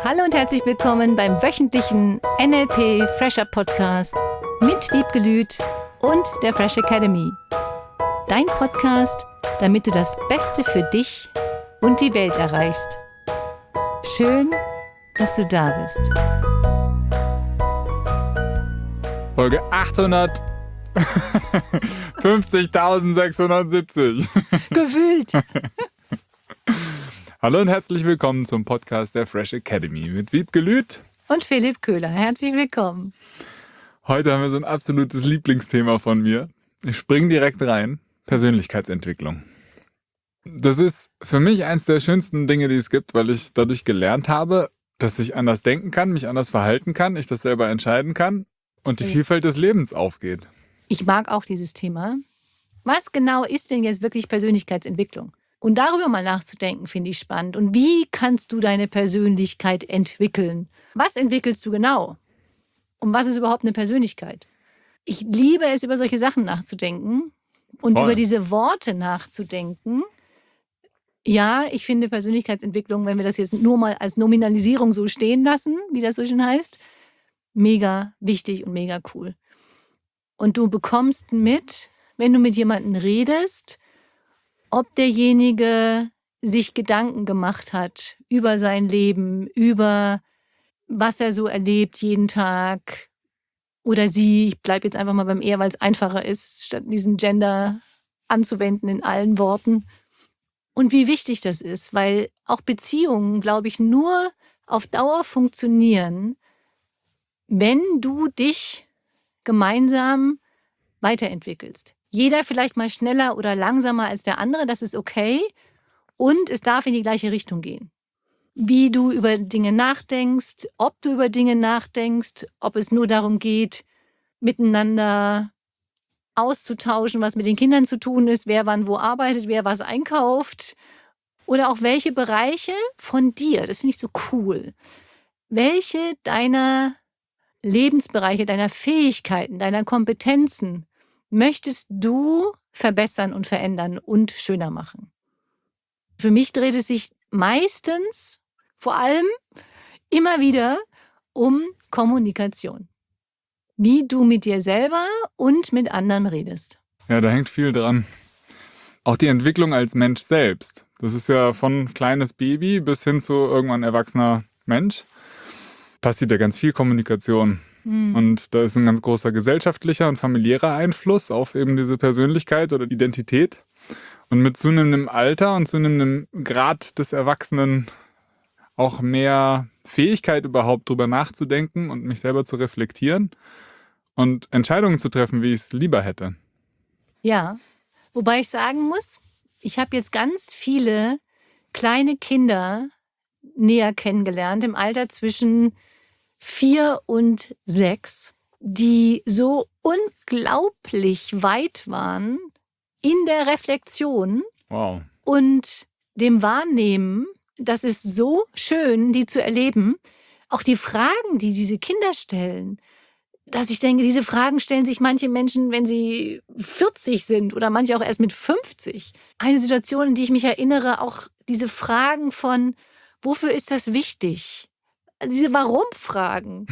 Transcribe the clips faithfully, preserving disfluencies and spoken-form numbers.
Hallo und herzlich willkommen beim wöchentlichen N L P Fresher Podcast mit Wiebke Lüth und der Fresh Academy. Dein Podcast, damit du das Beste für dich und die Welt erreichst. Schön, dass du da bist. Folge achthundertfünfzigtausendsechshundertsiebzig. Gefühlt. Hallo und herzlich willkommen zum Podcast der Fresh Academy mit Wiebke Lüth und Philipp Köhler. Herzlich willkommen. Heute haben wir so ein absolutes Lieblingsthema von mir. Ich springe direkt rein. Persönlichkeitsentwicklung. Das ist für mich eins der schönsten Dinge, die es gibt, weil ich dadurch gelernt habe, dass ich anders denken kann, mich anders verhalten kann, ich das selber entscheiden kann und die Vielfalt des Lebens aufgeht. Ich mag auch dieses Thema. Was genau ist denn jetzt wirklich Persönlichkeitsentwicklung? Und darüber mal nachzudenken, finde ich spannend. Und wie kannst du deine Persönlichkeit entwickeln? Was entwickelst du genau? Und was ist überhaupt eine Persönlichkeit? Ich liebe es, über solche Sachen nachzudenken und Voll. über diese Worte nachzudenken. Ja, ich finde Persönlichkeitsentwicklung, wenn wir das jetzt nur mal als Nominalisierung so stehen lassen, wie das so schön heißt, mega wichtig und mega cool. Und du bekommst mit, wenn du mit jemandem redest, ob derjenige sich Gedanken gemacht hat über sein Leben, über was er so erlebt jeden Tag oder sie. Ich bleibe jetzt einfach mal beim er, weil es einfacher ist, statt diesen Gender anzuwenden in allen Worten. Und wie wichtig das ist, weil auch Beziehungen, glaube ich, nur auf Dauer funktionieren, wenn du dich gemeinsam weiterentwickelst. Jeder vielleicht mal schneller oder langsamer als der andere, das ist okay. Und es darf in die gleiche Richtung gehen. Wie du über Dinge nachdenkst, ob du über Dinge nachdenkst, ob es nur darum geht, miteinander auszutauschen, was mit den Kindern zu tun ist, wer wann wo arbeitet, wer was einkauft. Oder auch welche Bereiche von dir, das finde ich so cool, welche deiner Lebensbereiche, deiner Fähigkeiten, deiner Kompetenzen möchtest du verbessern und verändern und schöner machen? Für mich dreht es sich meistens, vor allem, immer wieder um Kommunikation. Wie du mit dir selber und mit anderen redest. Ja, da hängt viel dran. Auch die Entwicklung als Mensch selbst. Das ist ja von kleines Baby bis hin zu irgendwann erwachsener Mensch. Passiert ja ganz viel Kommunikation. Und da ist ein ganz großer gesellschaftlicher und familiärer Einfluss auf eben diese Persönlichkeit oder Identität. Und mit zunehmendem Alter und zunehmendem Grad des Erwachsenen auch mehr Fähigkeit überhaupt drüber nachzudenken und mich selber zu reflektieren und Entscheidungen zu treffen, wie ich es lieber hätte. Ja, wobei ich sagen muss, ich habe jetzt ganz viele kleine Kinder näher kennengelernt im Alter zwischen vier und sechs, die so unglaublich weit waren in der Reflexion Wow. und dem Wahrnehmen. Das ist so schön, die zu erleben. Auch die Fragen, die diese Kinder stellen, dass ich denke, diese Fragen stellen sich manche Menschen, wenn sie vierzig sind oder manche auch erst mit fünfzig. Eine Situation, in die ich mich erinnere, auch diese Fragen von, wofür ist das wichtig? Diese Warum-Fragen.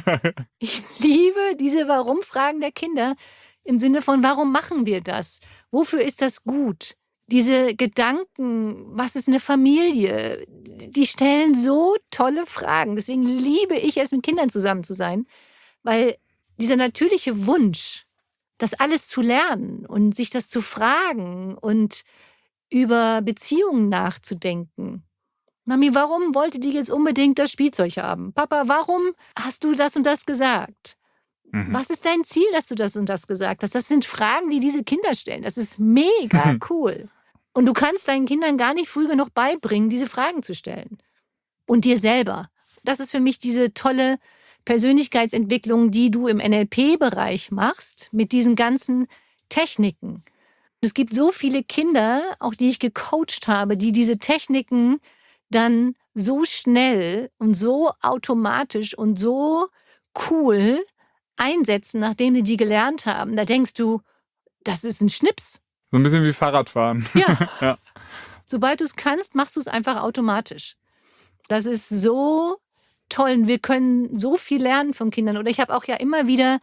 Ich liebe diese Warum-Fragen der Kinder im Sinne von, warum machen wir das? Wofür ist das gut? Diese Gedanken, was ist eine Familie? Die stellen so tolle Fragen. Deswegen liebe ich es, mit Kindern zusammen zu sein, weil dieser natürliche Wunsch, das alles zu lernen und sich das zu fragen und über Beziehungen nachzudenken. Mami, warum wollte die jetzt unbedingt das Spielzeug haben? Papa, warum hast du das und das gesagt? Mhm. Was ist dein Ziel, dass du das und das gesagt hast? Das sind Fragen, die diese Kinder stellen. Das ist mega cool. Und du kannst deinen Kindern gar nicht früh genug beibringen, diese Fragen zu stellen. Und dir selber. Das ist für mich diese tolle Persönlichkeitsentwicklung, die du im N L P-Bereich machst, mit diesen ganzen Techniken. Es gibt so viele Kinder, auch die ich gecoacht habe, die diese Techniken dann so schnell und so automatisch und so cool einsetzen, nachdem sie die gelernt haben. Da denkst du, das ist ein Schnips. So ein bisschen wie Fahrradfahren. Ja. Ja. Sobald du es kannst, machst du es einfach automatisch. Das ist so toll und wir können so viel lernen von Kindern. Oder ich habe auch ja immer wieder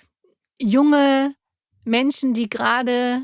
junge Menschen, die gerade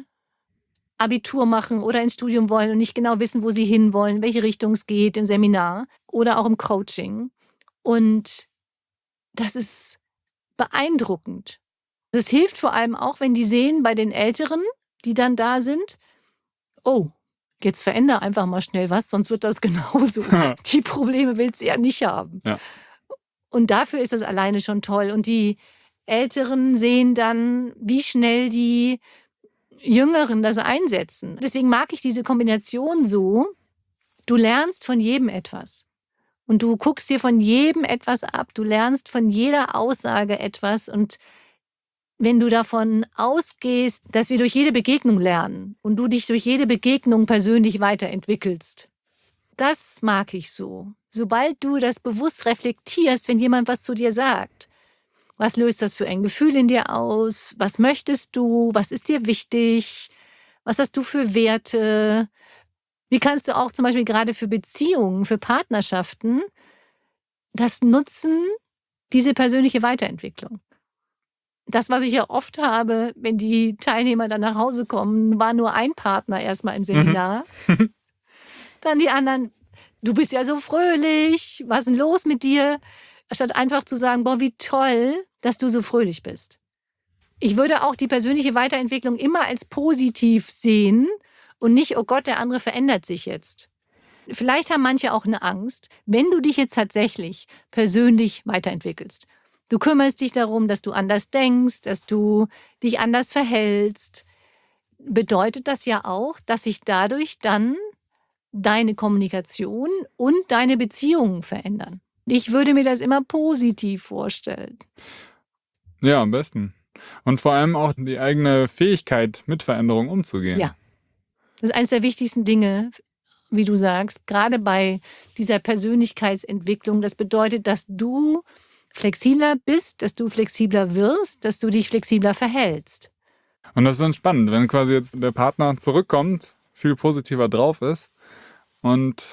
Abitur machen oder ins Studium wollen und nicht genau wissen, wo sie hinwollen, in welche Richtung es geht, im Seminar oder auch im Coaching. Und das ist beeindruckend. Das hilft vor allem auch, wenn die sehen bei den Älteren, die dann da sind, oh, jetzt veränder einfach mal schnell was, sonst wird das genauso. Die Probleme willst du ja nicht haben. Ja. Und dafür ist das alleine schon toll. Und die Älteren sehen dann, wie schnell die Jüngeren das einsetzen. Deswegen mag ich diese Kombination so. Du lernst von jedem etwas. Und du guckst dir von jedem etwas ab. Du lernst von jeder Aussage etwas. Und wenn du davon ausgehst, dass wir durch jede Begegnung lernen und du dich durch jede Begegnung persönlich weiterentwickelst, das mag ich so. Sobald du das bewusst reflektierst, wenn jemand was zu dir sagt, was löst das für ein Gefühl in dir aus? Was möchtest du? Was ist dir wichtig? Was hast du für Werte? Wie kannst du auch zum Beispiel gerade für Beziehungen, für Partnerschaften das nutzen, diese persönliche Weiterentwicklung? Das, was ich ja oft habe, wenn die Teilnehmer dann nach Hause kommen, war nur ein Partner erstmal im Seminar. Mhm. Dann die anderen, du bist ja so fröhlich, was ist denn los mit dir? Statt einfach zu sagen, boah, wie toll, dass du so fröhlich bist. Ich würde auch die persönliche Weiterentwicklung immer als positiv sehen und nicht, oh Gott, der andere verändert sich jetzt. Vielleicht haben manche auch eine Angst, wenn du dich jetzt tatsächlich persönlich weiterentwickelst. Du kümmerst dich darum, dass du anders denkst, dass du dich anders verhältst. Bedeutet das ja auch, dass sich dadurch dann deine Kommunikation und deine Beziehungen verändern. Ich würde mir das immer positiv vorstellen. Ja, am besten. Und vor allem auch die eigene Fähigkeit, mit Veränderungen umzugehen. Ja, das ist eines der wichtigsten Dinge, wie du sagst, gerade bei dieser Persönlichkeitsentwicklung. Das bedeutet, dass du flexibler bist, dass du flexibler wirst, dass du dich flexibler verhältst. Und das ist dann spannend, wenn quasi jetzt der Partner zurückkommt, viel positiver drauf ist und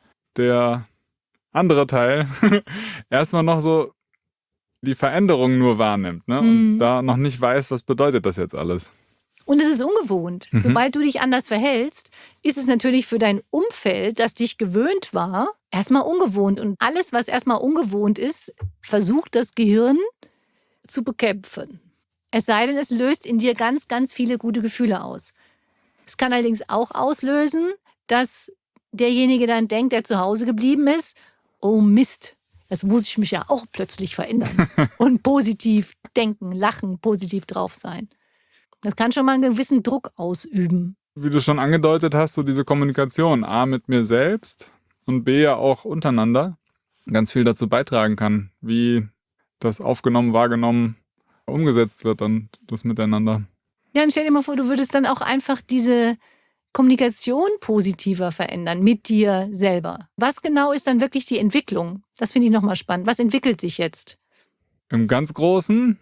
der andere Teil erstmal noch so die Veränderung nur wahrnimmt, ne? Und Mhm. da noch nicht weiß, was bedeutet das jetzt alles. Und es ist ungewohnt. Mhm. Sobald du dich anders verhältst, ist es natürlich für dein Umfeld, das dich gewöhnt war, erstmal ungewohnt. Und alles, was erstmal ungewohnt ist, versucht das Gehirn zu bekämpfen. Es sei denn, es löst in dir ganz, ganz viele gute Gefühle aus. Es kann allerdings auch auslösen, dass derjenige dann denkt, der zu Hause geblieben ist, oh Mist, jetzt muss ich mich ja auch plötzlich verändern und positiv denken, lachen, positiv drauf sein. Das kann schon mal einen gewissen Druck ausüben. Wie du schon angedeutet hast, so diese Kommunikation, A, mit mir selbst und B, ja auch untereinander, ganz viel dazu beitragen kann, wie das aufgenommen, wahrgenommen, umgesetzt wird und das Miteinander. Ja, und stell dir mal vor, du würdest dann auch einfach diese Kommunikation positiver verändern mit dir selber. Was genau ist dann wirklich die Entwicklung? Das finde ich nochmal spannend. Was entwickelt sich jetzt? Im ganz Großen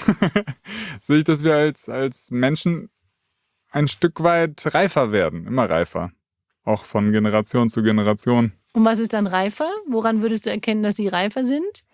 sehe ich, dass wir als, als Menschen ein Stück weit reifer werden, immer reifer. Auch von Generation zu Generation. Und was ist dann reifer? Woran würdest du erkennen, dass sie reifer sind?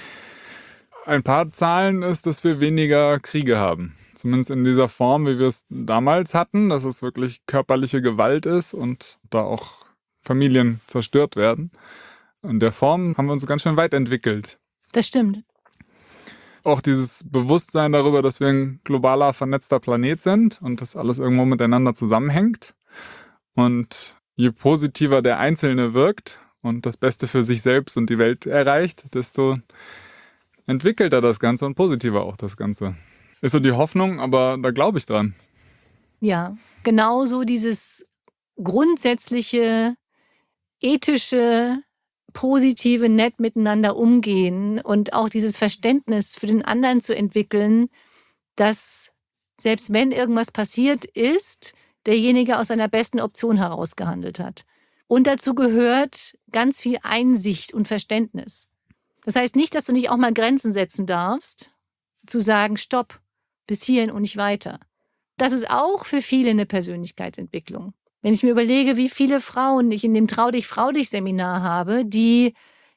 Ein paar Zahlen ist, dass wir weniger Kriege haben. Zumindest in dieser Form, wie wir es damals hatten, dass es wirklich körperliche Gewalt ist und da auch Familien zerstört werden. In der Form haben wir uns ganz schön weit entwickelt. Das stimmt. Auch dieses Bewusstsein darüber, dass wir ein globaler, vernetzter Planet sind und dass alles irgendwo miteinander zusammenhängt. Und je positiver der Einzelne wirkt und das Beste für sich selbst und die Welt erreicht, desto entwickelt er das Ganze und positiver auch das Ganze. Ist so die Hoffnung, aber da glaube ich dran. Ja, genauso dieses grundsätzliche, ethische, positive, nett miteinander umgehen und auch dieses Verständnis für den anderen zu entwickeln, dass selbst wenn irgendwas passiert ist, derjenige aus seiner besten Option herausgehandelt hat. Und dazu gehört ganz viel Einsicht und Verständnis. Das heißt nicht, dass du nicht auch mal Grenzen setzen darfst, zu sagen, stopp, bis hierhin und nicht weiter. Das ist auch für viele eine Persönlichkeitsentwicklung. Wenn ich mir überlege, wie viele Frauen ich in dem Trau dich, Frau dich Seminar habe, die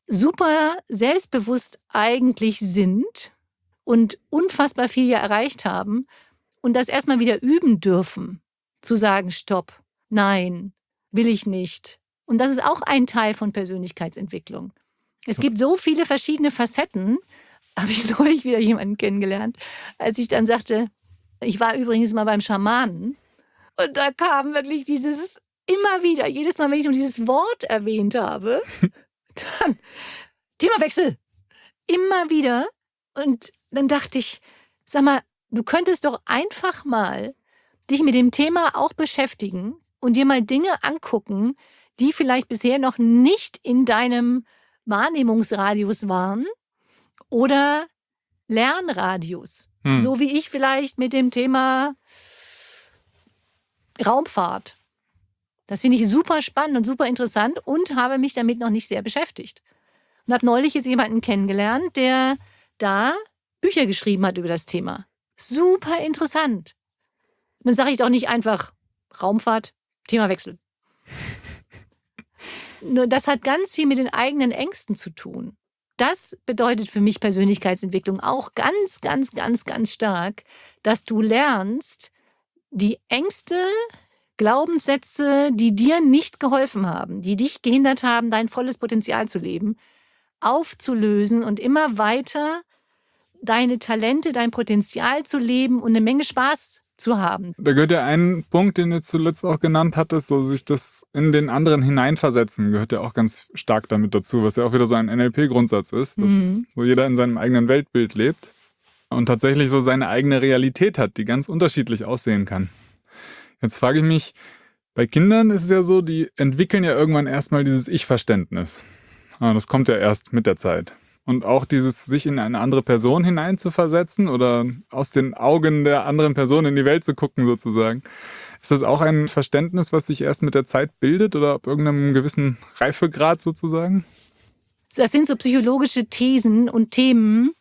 super selbstbewusst eigentlich sind und unfassbar viel ja erreicht haben und das erstmal wieder üben dürfen, zu sagen, stopp, nein, will ich nicht. Und das ist auch ein Teil von Persönlichkeitsentwicklung. Es gibt so viele verschiedene Facetten, habe ich neulich wieder jemanden kennengelernt, als ich dann sagte, ich war übrigens mal beim Schamanen und da kam wirklich dieses immer wieder, jedes Mal, wenn ich nur dieses Wort erwähnt habe, dann Themawechsel, immer wieder. Und dann dachte ich, sag mal, du könntest doch einfach mal dich mit dem Thema auch beschäftigen und dir mal Dinge angucken, die vielleicht bisher noch nicht in deinem Wahrnehmungsradius waren oder Lernradius. Hm. So wie ich vielleicht mit dem Thema Raumfahrt. Das finde ich super spannend und super interessant und habe mich damit noch nicht sehr beschäftigt. Und habe neulich jetzt jemanden kennengelernt, der da Bücher geschrieben hat über das Thema. Super interessant. Und dann sage ich doch nicht einfach Raumfahrt, Themawechsel. Nur das hat ganz viel mit den eigenen Ängsten zu tun. Das bedeutet für mich Persönlichkeitsentwicklung auch ganz, ganz, ganz, ganz stark, dass du lernst, die Ängste, Glaubenssätze, die dir nicht geholfen haben, die dich gehindert haben, dein volles Potenzial zu leben, aufzulösen und immer weiter deine Talente, dein Potenzial zu leben und eine Menge Spaß zu haben. Da gehört ja ein Punkt, den du zuletzt auch genannt hattest, so sich das in den anderen hineinversetzen, gehört ja auch ganz stark damit dazu, was ja auch wieder so ein N L P-Grundsatz ist, dass mhm. so jeder in seinem eigenen Weltbild lebt und tatsächlich so seine eigene Realität hat, die ganz unterschiedlich aussehen kann. Jetzt frage ich mich, bei Kindern ist es ja so, die entwickeln ja irgendwann erstmal dieses Ich-Verständnis. Das kommt ja erst mit der Zeit. Und auch dieses, sich in eine andere Person hineinzuversetzen oder aus den Augen der anderen Person in die Welt zu gucken sozusagen. Ist das auch ein Verständnis, was sich erst mit der Zeit bildet oder ab irgendeinem gewissen Reifegrad sozusagen? Das sind so psychologische Thesen und Themen,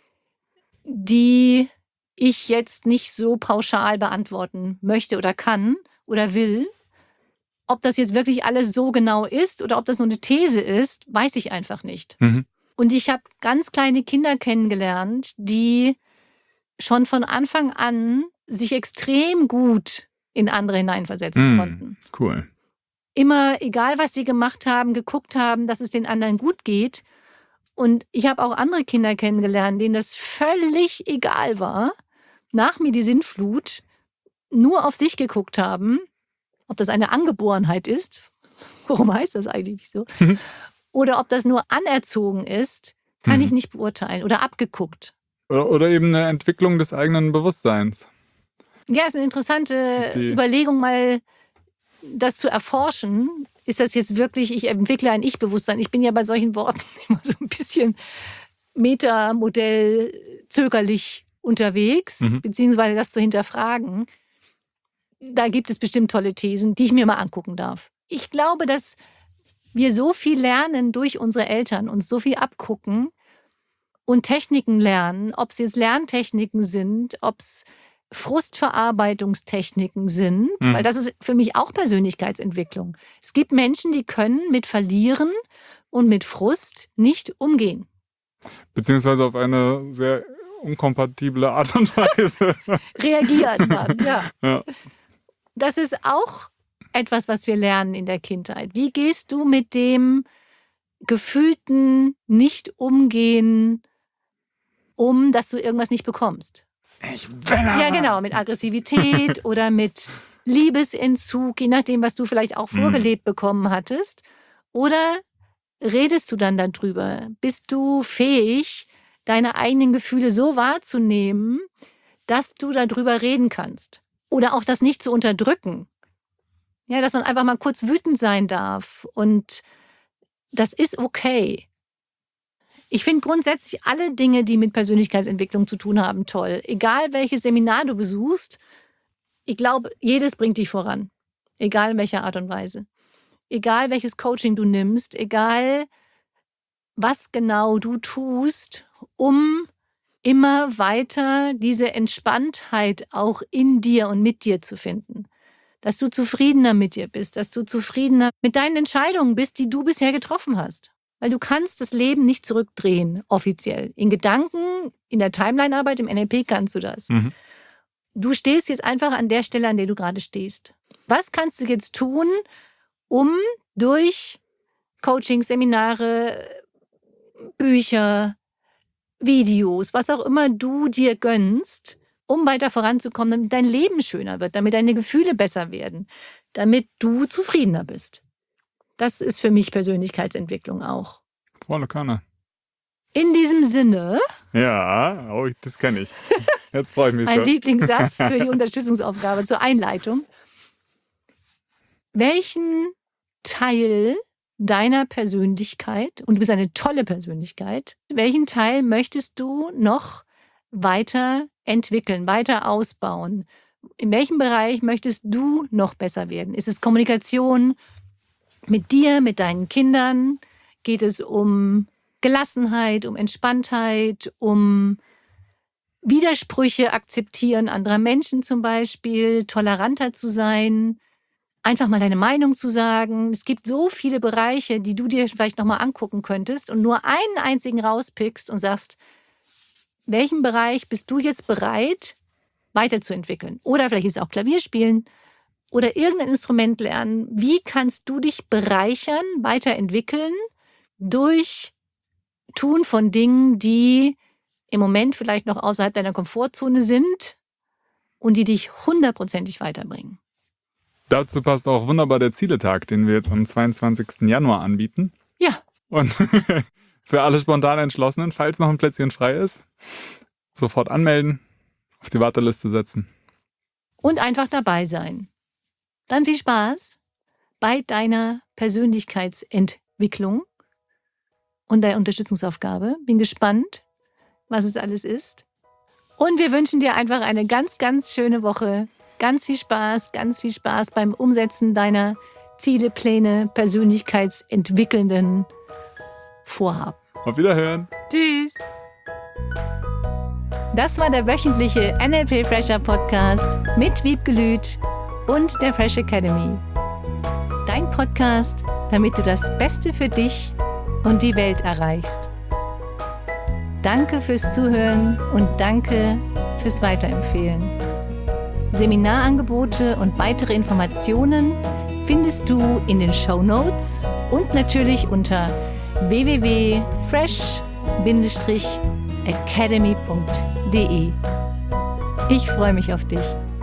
die ich jetzt nicht so pauschal beantworten möchte oder kann oder will. Ob das jetzt wirklich alles so genau ist oder ob das nur eine These ist, weiß ich einfach nicht. Mhm. Und ich habe ganz kleine Kinder kennengelernt, die schon von Anfang an sich extrem gut in andere hineinversetzen mm, konnten. Cool. Immer, egal was sie gemacht haben, geguckt haben, dass es den anderen gut geht. Und ich habe auch andere Kinder kennengelernt, denen das völlig egal war, nach mir die Sintflut, nur auf sich geguckt haben, ob das eine Angeborenheit ist, warum heißt das eigentlich nicht so, oder ob das nur anerzogen ist, kann hm. ich nicht beurteilen oder abgeguckt. Oder, oder eben eine Entwicklung des eigenen Bewusstseins. Ja, ist eine interessante Die. Überlegung, mal das zu erforschen. Ist das jetzt wirklich, ich entwickle ein Ich-Bewusstsein? Ich bin ja bei solchen Worten immer so ein bisschen Metamodell zögerlich unterwegs, mhm. beziehungsweise das zu hinterfragen. Da gibt es bestimmt tolle Thesen, die ich mir mal angucken darf. Ich glaube, dass wir so viel lernen durch unsere Eltern, uns so viel abgucken und Techniken lernen, ob es jetzt Lerntechniken sind, ob es Frustverarbeitungstechniken sind, mhm. weil das ist für mich auch Persönlichkeitsentwicklung. Es gibt Menschen, die können mit Verlieren und mit Frust nicht umgehen. Beziehungsweise auf eine sehr unkompatible Art und Weise. Reagieren dann, ja. ja. Das ist auch etwas, was wir lernen in der Kindheit. Wie gehst du mit dem gefühlten Nicht-Umgehen um, dass du irgendwas nicht bekommst? Ich bin aber. Ja, genau, mit Aggressivität oder mit Liebesentzug, je nachdem, was du vielleicht auch vorgelebt mm. bekommen hattest. Oder redest du dann darüber? Bist du fähig, deine eigenen Gefühle so wahrzunehmen, dass du darüber reden kannst? Oder auch das nicht zu unterdrücken. Ja, dass man einfach mal kurz wütend sein darf. Und das ist okay. Ich finde grundsätzlich alle Dinge, die mit Persönlichkeitsentwicklung zu tun haben, toll. Egal welches Seminar du besuchst, ich glaube, jedes bringt dich voran. Egal in welcher Art und Weise. Egal welches Coaching du nimmst, egal was genau du tust, um immer weiter diese Entspanntheit auch in dir und mit dir zu finden. Dass du zufriedener mit dir bist, dass du zufriedener mit deinen Entscheidungen bist, die du bisher getroffen hast. Weil du kannst das Leben nicht zurückdrehen, offiziell. In Gedanken, in der Timeline-Arbeit, im N L P kannst du das. Mhm. Du stehst jetzt einfach an der Stelle, an der du gerade stehst. Was kannst du jetzt tun, um durch Coachings, Seminare, Bücher, Videos, was auch immer du dir gönnst, um weiter voranzukommen, damit dein Leben schöner wird, damit deine Gefühle besser werden, damit du zufriedener bist. Das ist für mich Persönlichkeitsentwicklung auch. Volle Kanne. In diesem Sinne, Ja, oh, das kenne ich. Jetzt freue ich mich mein schon. Lieblingssatz für die Unterstützungsaufgabe zur Einleitung. Welchen Teil deiner Persönlichkeit, und du bist eine tolle Persönlichkeit, welchen Teil möchtest du noch weiter entwickeln, weiter ausbauen? In welchem Bereich möchtest du noch besser werden? Ist es Kommunikation mit dir, mit deinen Kindern? Geht es um Gelassenheit, um Entspanntheit, um Widersprüche akzeptieren anderer Menschen zum Beispiel, toleranter zu sein, einfach mal deine Meinung zu sagen? Es gibt so viele Bereiche, die du dir vielleicht nochmal angucken könntest und nur einen einzigen rauspickst und sagst, welchen Bereich bist du jetzt bereit, weiterzuentwickeln? Oder vielleicht ist es auch Klavierspielen oder irgendein Instrument lernen. Wie kannst du dich bereichern, weiterentwickeln durch Tun von Dingen, die im Moment vielleicht noch außerhalb deiner Komfortzone sind und die dich hundertprozentig weiterbringen? Dazu passt auch wunderbar der Zieletag, den wir jetzt am zweiundzwanzigsten Januar anbieten. Ja. Und für alle spontan Entschlossenen, falls noch ein Plätzchen frei ist, sofort anmelden, auf die Warteliste setzen. Und einfach dabei sein. Dann viel Spaß bei deiner Persönlichkeitsentwicklung und der Unterstützungsaufgabe. Bin gespannt, was es alles ist. Und wir wünschen dir einfach eine ganz, ganz schöne Woche. Ganz viel Spaß, ganz viel Spaß beim Umsetzen deiner Ziele, Pläne, persönlichkeitsentwickelnden Vorhaben. Auf Wiederhören. Tschüss. Das war der wöchentliche N L P Fresher Podcast mit Wiebke Lüth und der Fresh Academy. Dein Podcast, damit du das Beste für dich und die Welt erreichst. Danke fürs Zuhören und danke fürs Weiterempfehlen. Seminarangebote und weitere Informationen findest du in den Shownotes und natürlich unter w w w punkt fresh academy punkt d e. Ich freue mich auf dich.